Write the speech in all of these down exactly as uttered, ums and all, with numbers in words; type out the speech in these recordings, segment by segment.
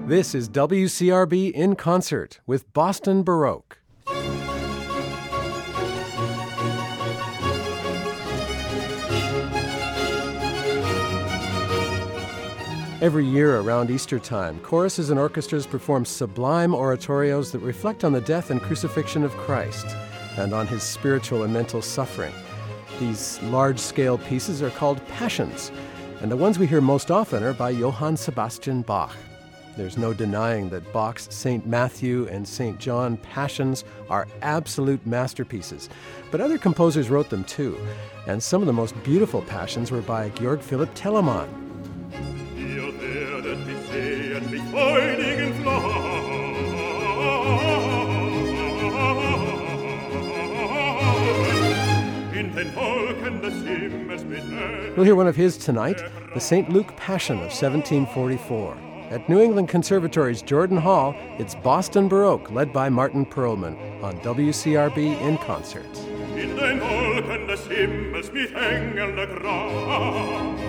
This is W C R B in concert with Boston Baroque. Every year around Easter time, choruses and orchestras perform sublime oratorios that reflect on the death and crucifixion of Christ and on his spiritual and mental suffering. These large-scale pieces are called passions, and the ones we hear most often are by Johann Sebastian Bach. There's no denying that Bach's Saint Matthew and Saint John passions are absolute masterpieces, but other composers wrote them too, and some of the most beautiful passions were by Georg Philipp Telemann. We'll hear one of his tonight, the Saint Luke Passion of seventeen forty-four. At New England Conservatory's Jordan Hall, it's Boston Baroque, led by Martin Perlman, on W C R B in concert. In den Wolken des Himmels mit engelnder Kraft,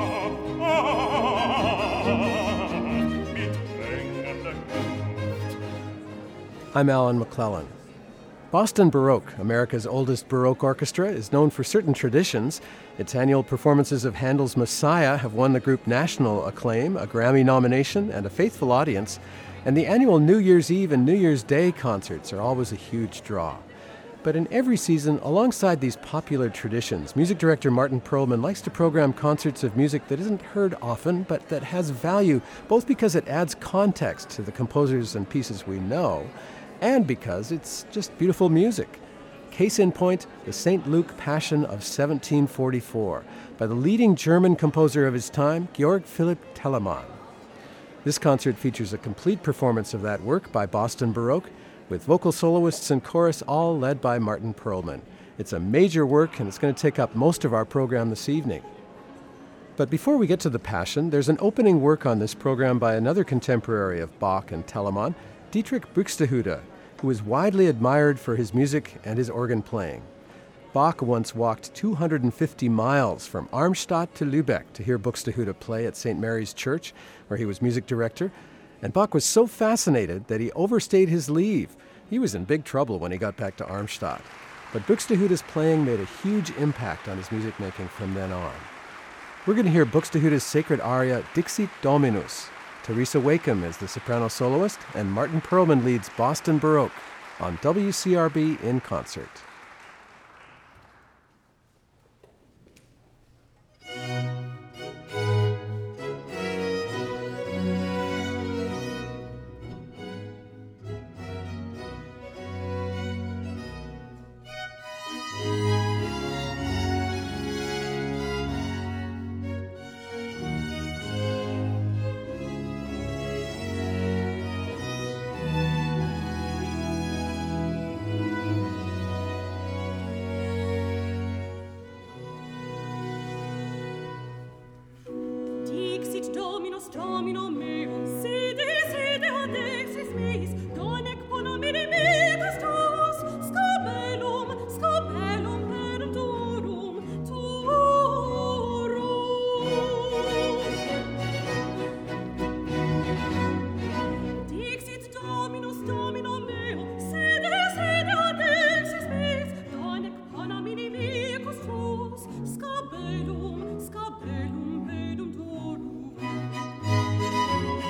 mit engelnder Kraft. I'm Alan McClellan. Boston Baroque, America's oldest Baroque orchestra, is known for certain traditions. Its annual performances of Handel's Messiah have won the group national acclaim, a Grammy nomination, and a faithful audience. And the annual New Year's Eve and New Year's Day concerts are always a huge draw. But in every season, alongside these popular traditions, music director Martin Perlman likes to program concerts of music that isn't heard often, but that has value, both because it adds context to the composers and pieces we know, and because it's just beautiful music. Case in point, the Saint Luke Passion of seventeen forty-four by the leading German composer of his time, Georg Philipp Telemann. This concert features a complete performance of that work by Boston Baroque, with vocal soloists and chorus all led by Martin Perlman. It's a major work, and it's going to take up most of our program this evening. But before we get to the Passion, there's an opening work on this program by another contemporary of Bach and Telemann, Dietrich Buxtehude, who is widely admired for his music and his organ playing. Bach once walked two hundred fifty miles from Armstadt to Lübeck to hear Buxtehude play at Saint Mary's Church, where he was music director, and Bach was so fascinated that he overstayed his leave. He was in big trouble when he got back to Armstadt. But Buxtehude's playing made a huge impact on his music making from then on. We're going to hear Buxtehude's sacred aria Dixit Dominus. Teresa Wakeham is the soprano soloist, and Martin Perlman leads Boston Baroque on W C R B in concert. Domino meo, sede, sede, ad exis meis, donec bona midi megas tos, scopellum, scopellum per turum, turum. Dixit Dominus, Domino meo, sede, sede, ad exis meis, donec bona midi megas tos, scopellum, scopellum per turum.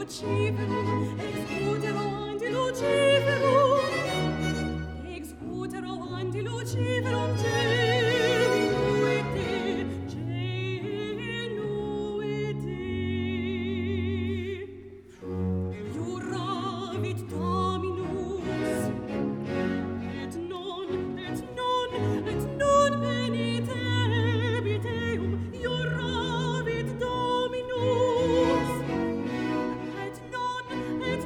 luciferum, ex utero andi luciferum, ex utero andi luciferum, genuite, genuite. Iuravit Dominus, et non, et non, et non penitebit eum, iuravit Dominus, et non, et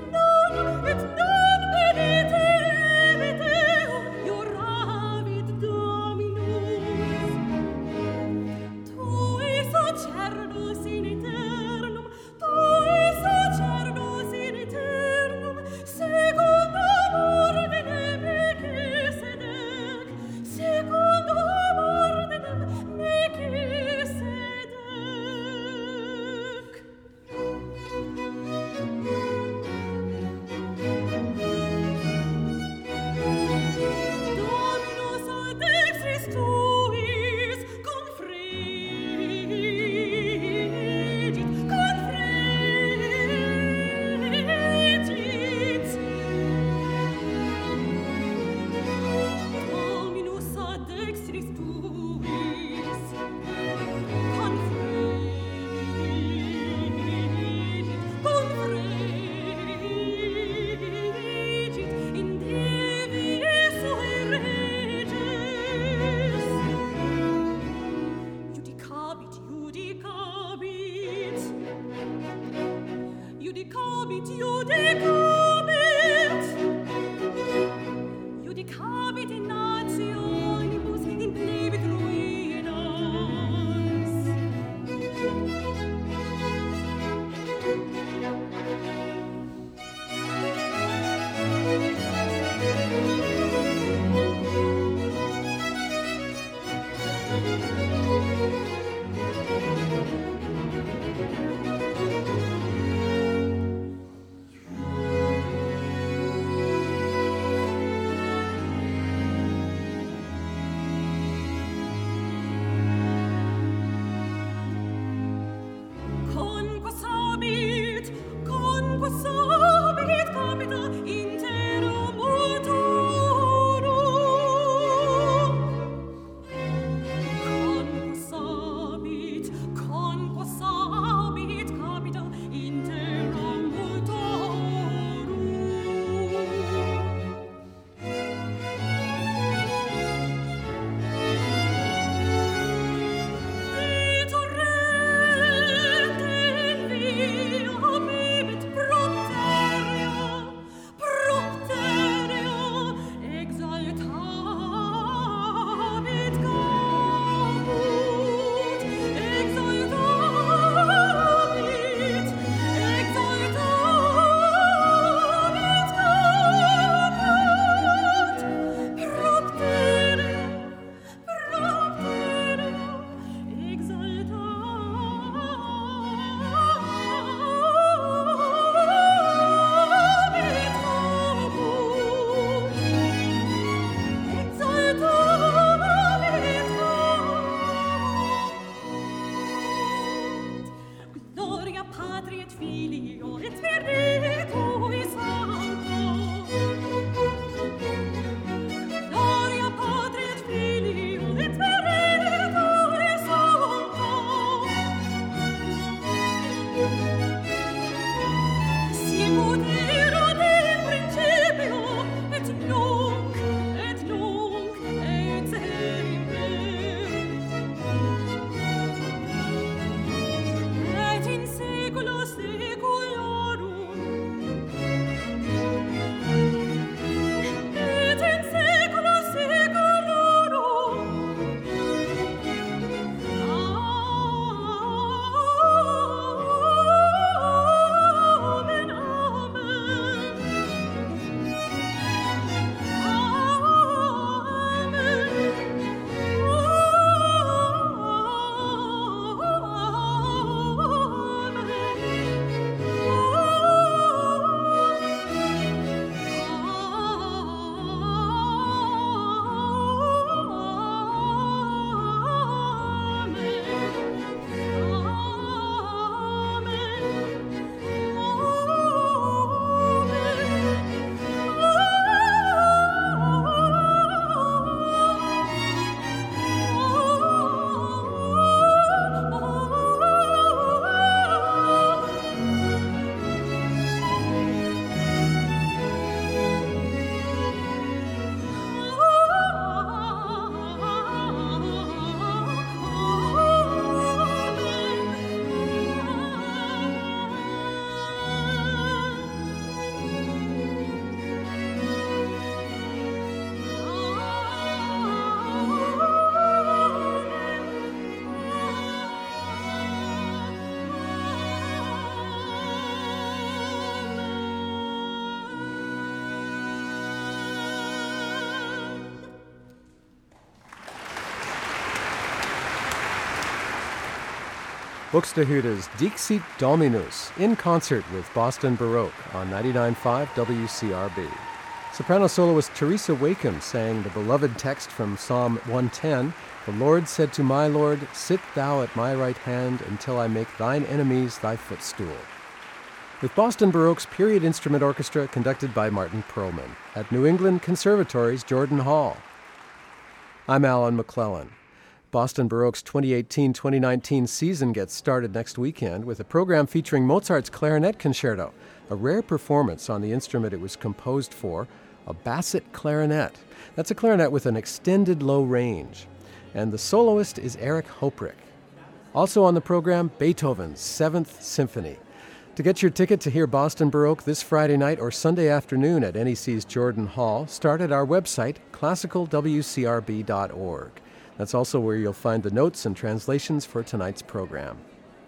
Buxtehude's Dixit Dominus in concert with Boston Baroque on ninety-nine point five W C R B. Soprano soloist Teresa Wakeham sang the beloved text from Psalm one ten, "The Lord said to my Lord, sit thou at my right hand until I make thine enemies thy footstool." With Boston Baroque's Period Instrument Orchestra conducted by Martin Perlman at New England Conservatory's Jordan Hall. I'm Alan McClellan. Boston Baroque's twenty eighteen twenty nineteen season gets started next weekend with a program featuring Mozart's Clarinet Concerto, a rare performance on the instrument it was composed for, a basset clarinet. That's a clarinet with an extended low range. And the soloist is Eric Hoprick. Also on the program, Beethoven's Seventh Symphony. To get your ticket to hear Boston Baroque this Friday night or Sunday afternoon at N E C's Jordan Hall, start at our website, classical w c r b dot org. That's also where you'll find the notes and translations for tonight's program.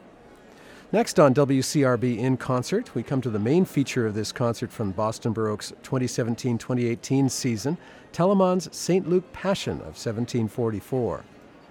Next on W C R B In Concert, we come to the main feature of this concert from Boston Baroque's twenty seventeen twenty eighteen season, Telemann's Saint Luke Passion of seventeen forty-four.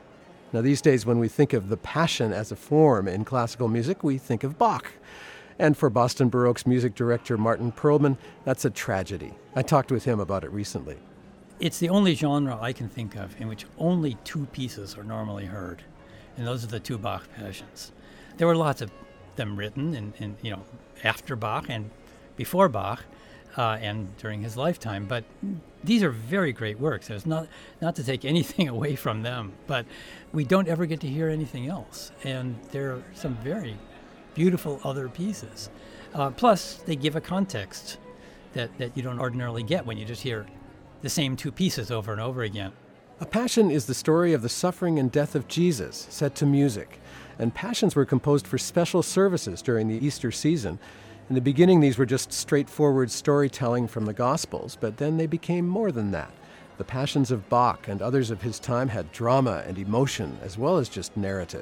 Now these days when we think of the Passion as a form in classical music, we think of Bach. And for Boston Baroque's music director Martin Perlman, that's a tragedy. I talked with him about it recently. It's the only genre I can think of in which only two pieces are normally heard, and those are the two Bach Passions. There were lots of them written, in, in, you know, after Bach and before Bach, uh, and during his lifetime. But these are very great works. There's not not to take anything away from them, but we don't ever get to hear anything else. And there are some very beautiful other pieces. Uh, plus, they give a context that, that you don't ordinarily get when you just hear the same two pieces over and over again. A Passion is the story of the suffering and death of Jesus, set to music. And Passions were composed for special services during the Easter season. In the beginning, these were just straightforward storytelling from the Gospels, but then they became more than that. The Passions of Bach and others of his time had drama and emotion, as well as just narrative.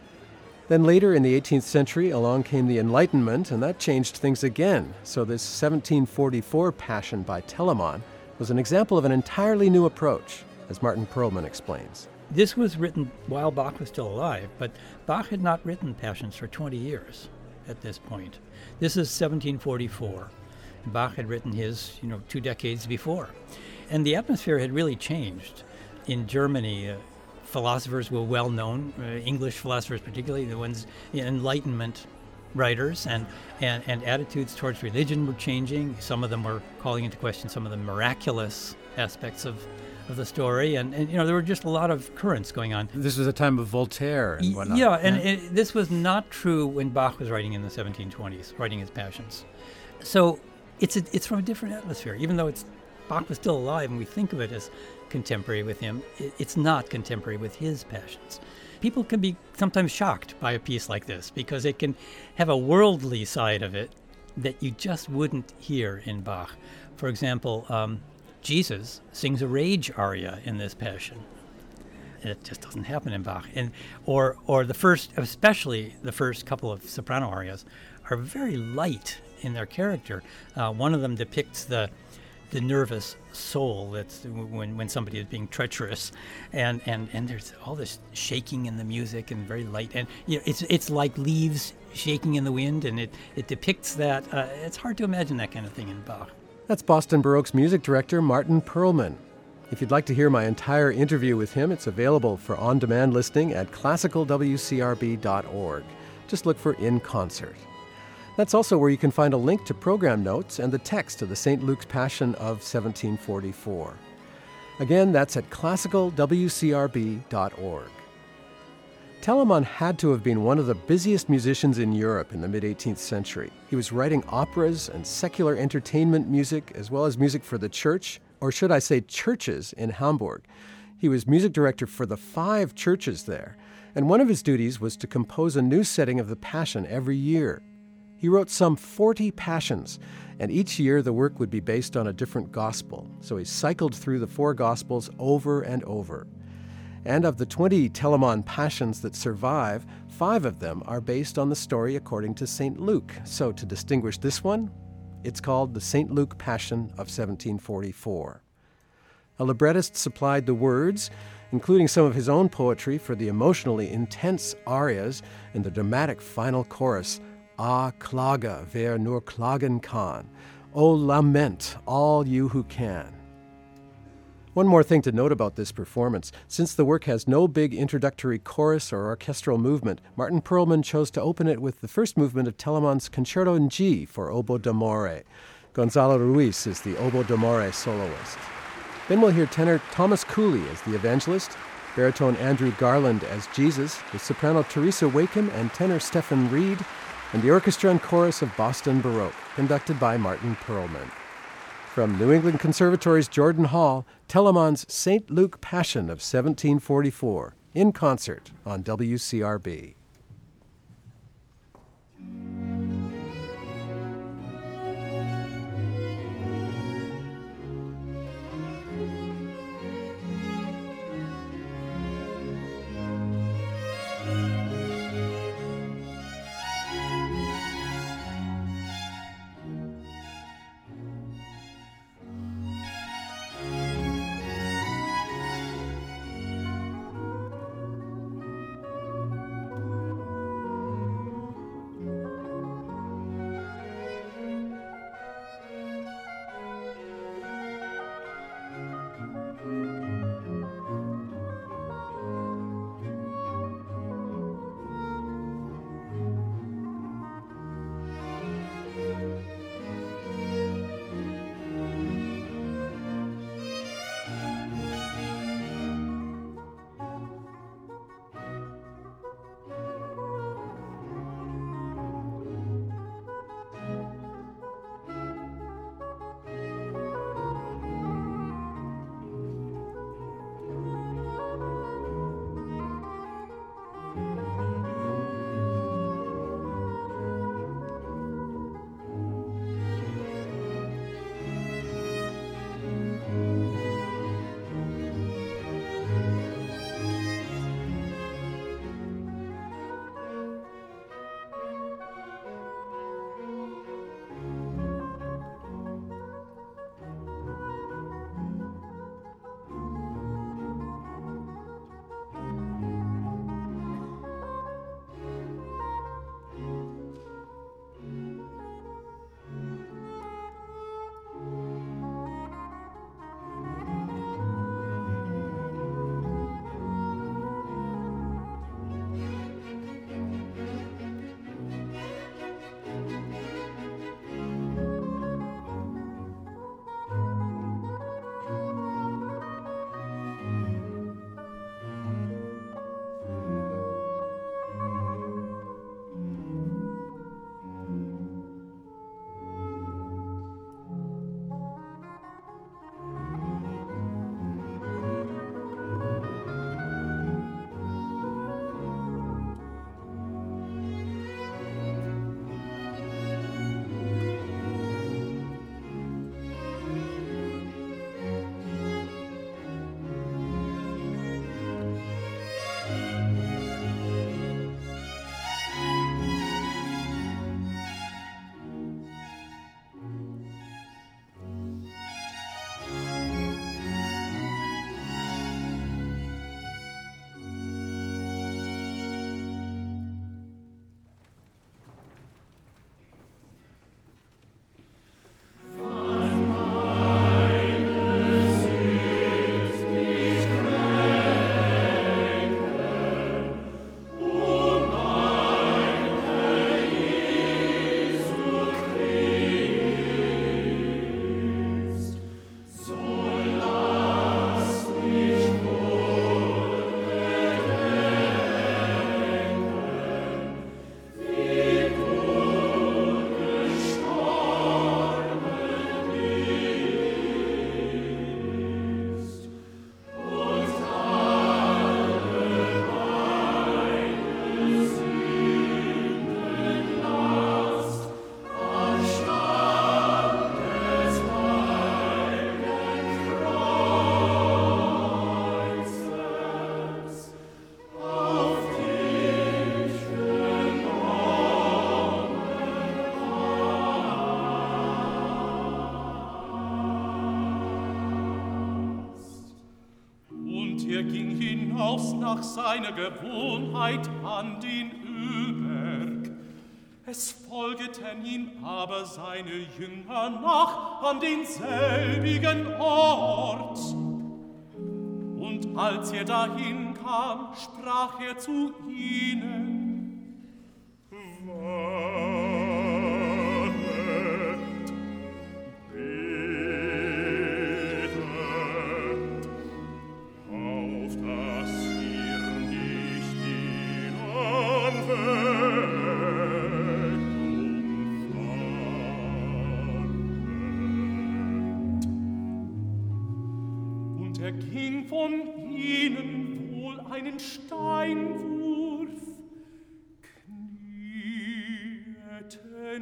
Then later in the eighteenth century, along came the Enlightenment, and that changed things again. So this seventeen forty-four Passion by Telemann was an example of an entirely new approach, as Martin Perlman explains. This was written while Bach was still alive, but Bach had not written Passions for twenty years at this point. This is seventeen forty-four. Bach had written his, you know, two decades before. And the atmosphere had really changed. In Germany, uh, philosophers were well known, uh, English philosophers particularly, the ones, Enlightenment writers, and, and, and attitudes towards religion were changing. Some of them were calling into question some of the miraculous aspects of, of the story, and, and you know there were just a lot of currents going on. This was a time of Voltaire and whatnot. Yeah, and yeah. It, this was not true when Bach was writing in the seventeen twenties, writing his Passions. So it's a, it's from a different atmosphere. Even though it's Bach was still alive and we think of it as contemporary with him, it, it's not contemporary with his Passions. People can be sometimes shocked by a piece like this because it can have a worldly side of it that you just wouldn't hear in Bach. For example, um, Jesus sings a rage aria in this Passion. It just doesn't happen in Bach. And or or the first, especially the first couple of soprano arias, are very light in their character. Uh, one of them depicts the the nervous soul that's when, when somebody is being treacherous, and, and, and there's all this shaking in the music and very light, and you know it's it's like leaves shaking in the wind, and it, it depicts that. Uh, it's hard to imagine that kind of thing in Bach. That's Boston Baroque's music director Martin Perlman. If you'd like to hear my entire interview with him, it's available for on-demand listening at classical w c r b dot org. Just look for In Concert. That's also where you can find a link to program notes and the text of the Saint Luke's Passion of seventeen forty-four. Again, that's at classical w c r b dot org. Telemann had to have been one of the busiest musicians in Europe in the mid-eighteenth century. He was writing operas and secular entertainment music, as well as music for the church, or should I say churches, in Hamburg. He was music director for the five churches there, and one of his duties was to compose a new setting of the Passion every year. He wrote some forty Passions, and each year the work would be based on a different gospel, so he cycled through the four gospels over and over. And of the twenty Telemann Passions that survive, five of them are based on the story according to Saint Luke. So to distinguish this one, it's called the Saint Luke Passion of seventeen forty-four. A librettist supplied the words, including some of his own poetry for the emotionally intense arias and the dramatic final chorus, Ah, klage, wer nur klagen kann. Oh, lament, all you who can. One more thing to note about this performance. Since the work has no big introductory chorus or orchestral movement, Martin Perlman chose to open it with the first movement of Telemann's Concerto in G for oboe d'amore. Gonzalo Ruiz is the oboe d'amore soloist. Then we'll hear tenor Thomas Cooley as the evangelist, baritone Andrew Garland as Jesus, with soprano Teresa Wakeham and tenor Stephen Reed, and the orchestra and chorus of Boston Baroque, conducted by Martin Perlman. From New England Conservatory's Jordan Hall, Telemann's Saint Luke Passion of seventeen forty-four, in concert on W C R B. nach seiner Gewohnheit an den Ölberg. Es folgeten ihm aber seine Jünger nach an denselbigen Ort. Und als er dahin kam, sprach er zu ihnen: Wartet, betet, auf dass ihr nicht in Anfechtung fallet. Und er ging von ihnen wohl einen Steinwurf, kniete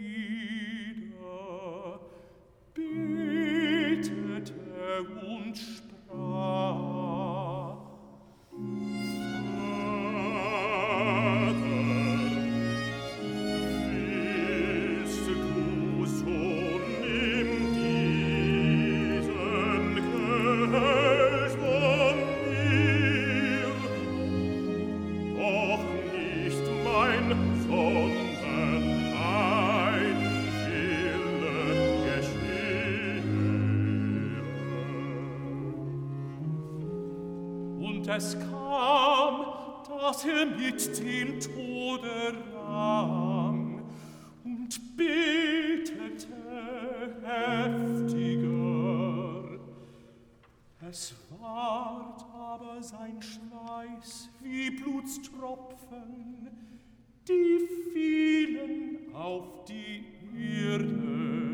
nieder, betete und sprach: Vater, willst du so nimm diesen Kelch von mir, doch nicht mein, sondern dein Wille geschehe. Und es kam, dass er mit dem Tode rang und betete heftiger. Es ward aber sein Schweiß wie Blutstropfen, die fielen auf die Erde.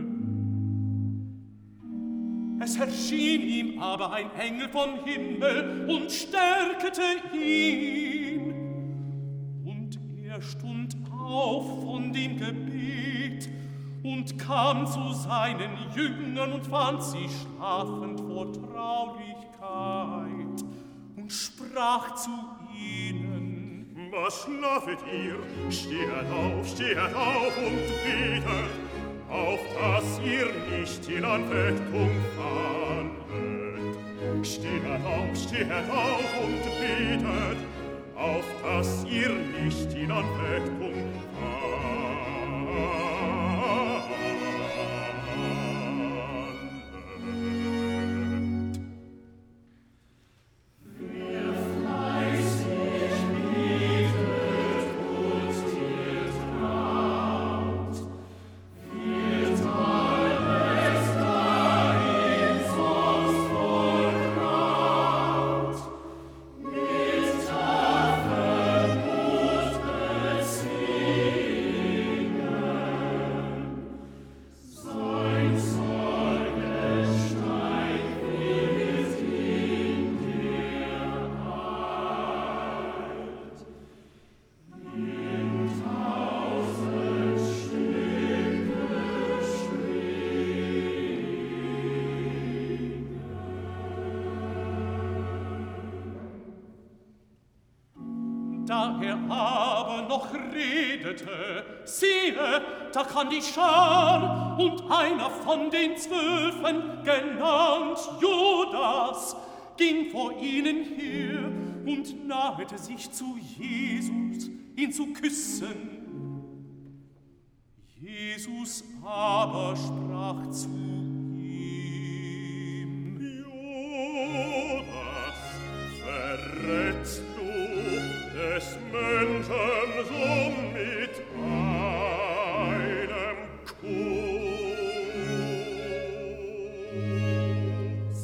Es erschien ihm aber ein Engel vom Himmel und stärkete ihn. Und er stund auf von dem Gebet und kam zu seinen Jüngern und fand sie schlafend vor Traurigkeit und sprach zu ihnen: Was schlafet ihr? Stehet auf, stehet auf und betet, auf dass ihr nicht in Anfechtung fallet. Stehet auf, stehet auf und betet, auf dass ihr nicht in Anfechtung fallet. Da er aber noch redete, siehe, da kam die Schar, und einer von den Zwölfen, genannt Judas, ging vor ihnen her und nahete sich zu Jesus, ihn zu küssen. Jesus aber sprach zu ihm: Judas, verrätst du des Menschen so mit einem Kuss?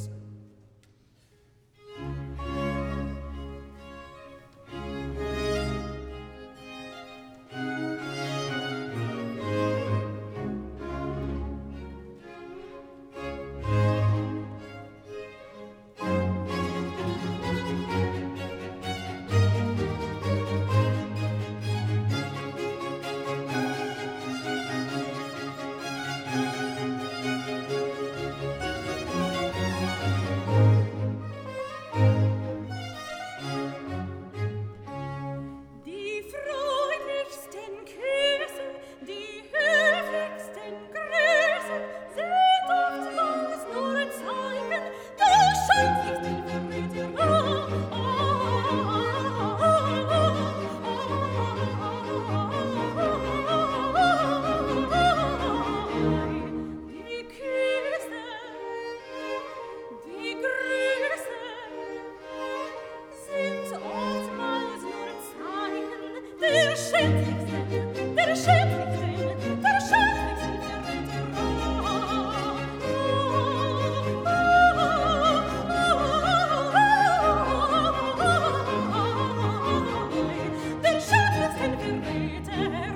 der schändlichsten, der schändlichsten, der schändlichsten Verräterei, der schändlichsten Verräterei.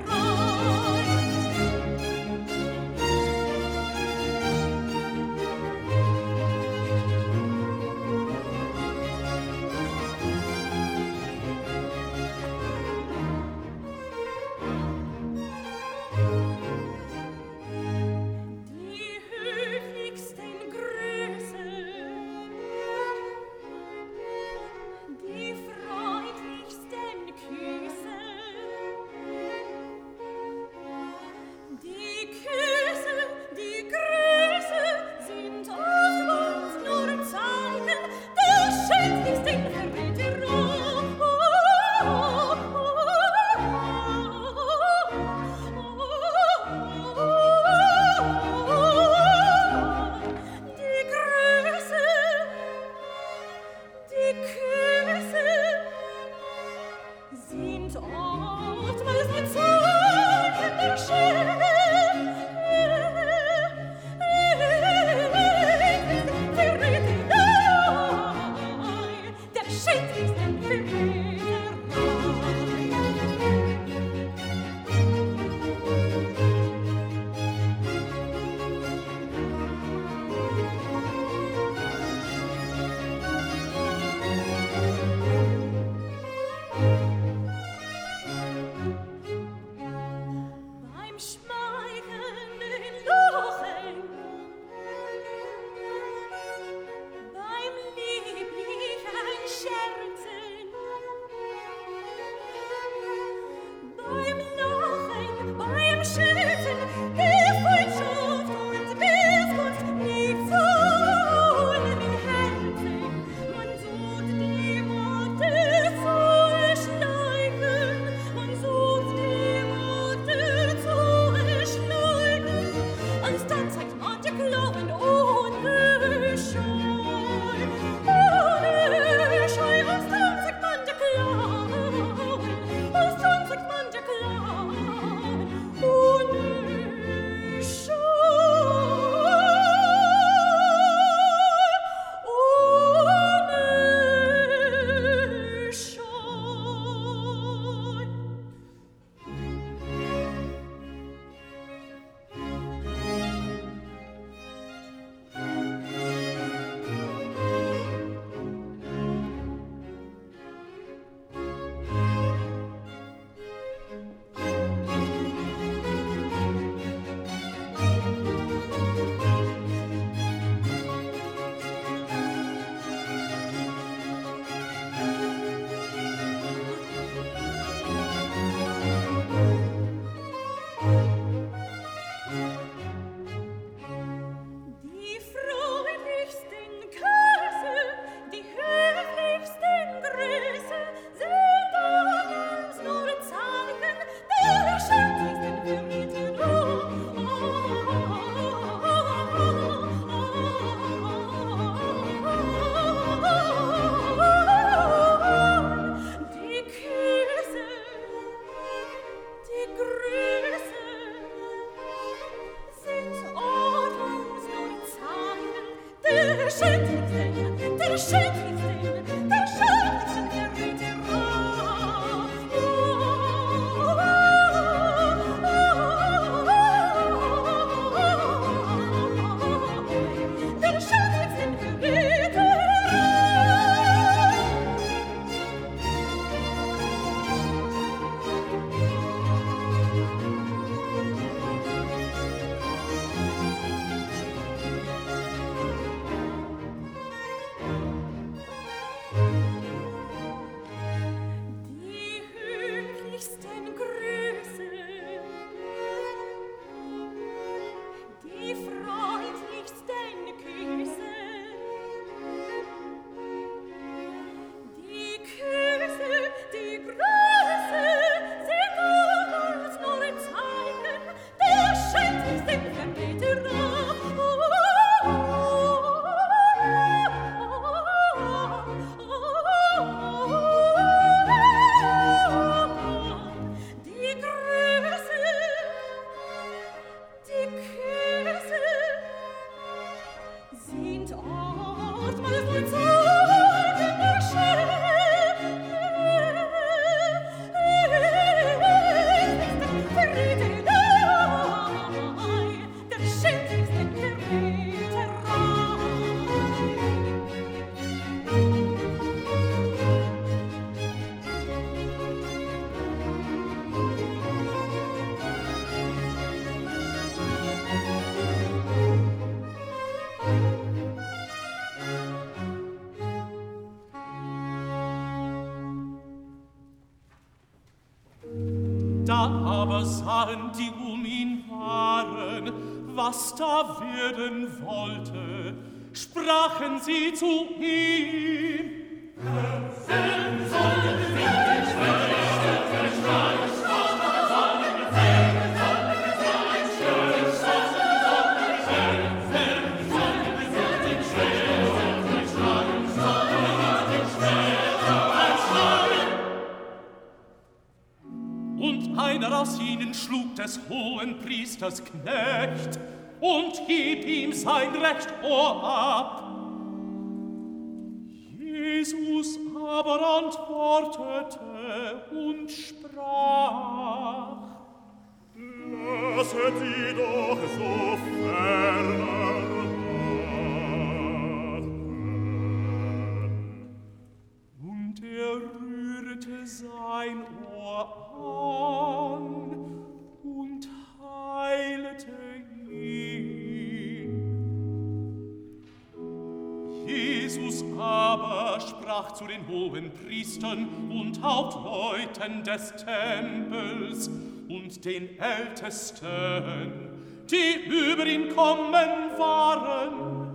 Die höflichsten Grüße, die freundlichsten Küsse, die Küsse, die Grüße sind oftmals nur Zeichen der schändlichsten Verräterei. Die Grüße, die Küsse sind oftmals nur Zeichen der schändlichsten Verräterei, der schändlichsten Verräterei. Beim Schmeicheln Lochen, beim lieblichen Scherzen, beim Lachen, beim Schätzen, die Freundschaft und Missgunst liegt so im Herzen. Man sucht die Worte zu erschleichen, man sucht die Worte zu erschleichen, und dann zeigt man die Klauen ohne Scheu, ohne Scheu, und dann zeigt man die Klauen, und dann zeigt man die Klauen ohne Da aber sahen die um ihn waren, was da werden wollte, sprachen sie zu ihm. Sind sollen finden, schwören, verschlagen, sollen befehlen, sollen befehlen, schwören, sollen befehlen, sollen befehlen, schwören, verschlagen, sollen befehlen, verschlagen. Und einer aus ihnen schlug des hohen Priesters Knecht und hieb ihm sein recht Ohr ab. Jesus aber antwortete und sprach: Lasset sie doch so ferner machen. Und er rührte sein Ohr an und heilte ihn. Jesus aber sprach zu den hohen Priestern und Hauptleuten des Tempels und den Ältesten, die über ihn kommen waren: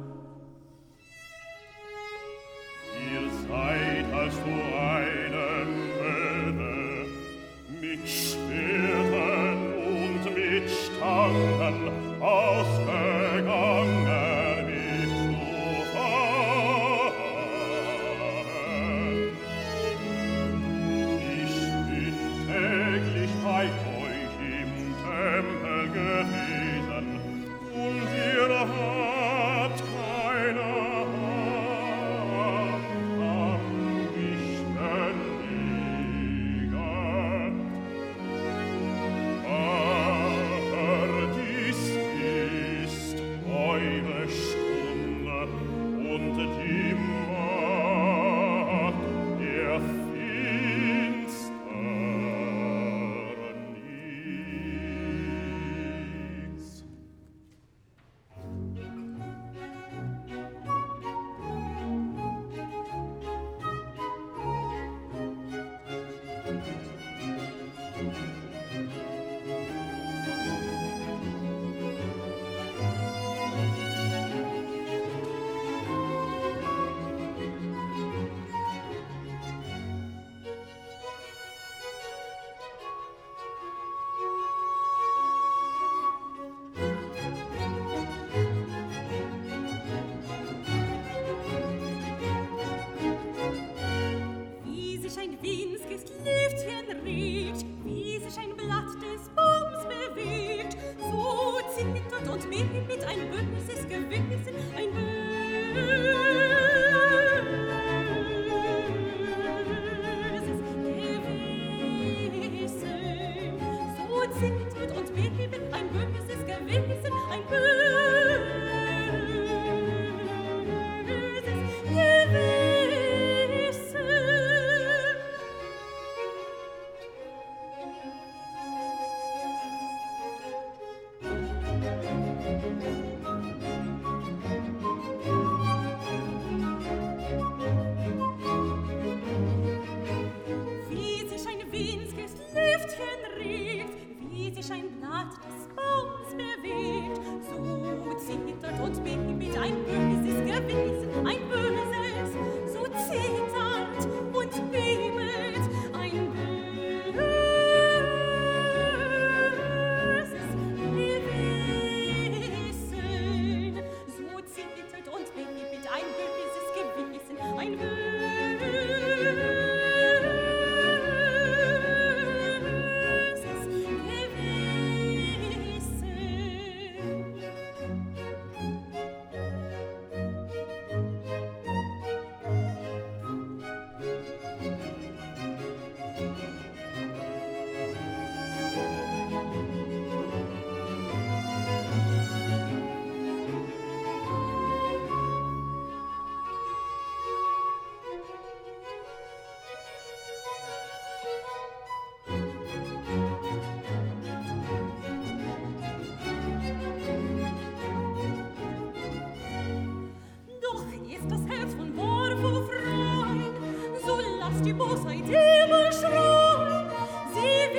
Ihr seid als so eine Möwe mit Schwertern und mit Stangen ausgegangen.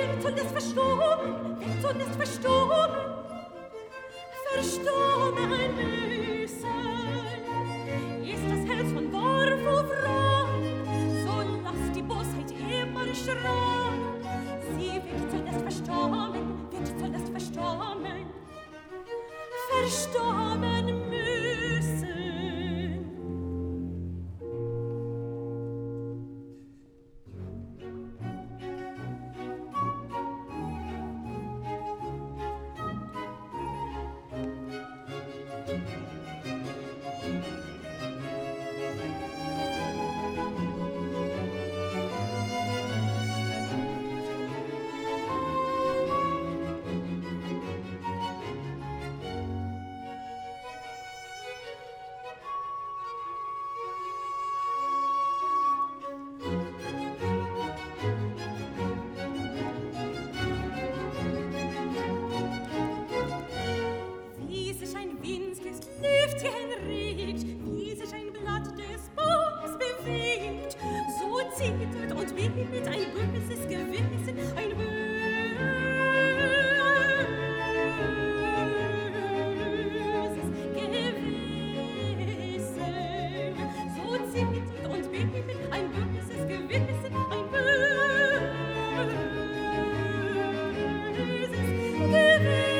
wird und ist verstummen, wird und ist verstummen, verstummen müssen. Ist das Herz von Dorf auf Rang, so lass die Bosheit immer schreien. Sie wird zuletzt verstummen, wird zuletzt verstummen, verstummen müssen. Gewissen, ein böses Gewissen.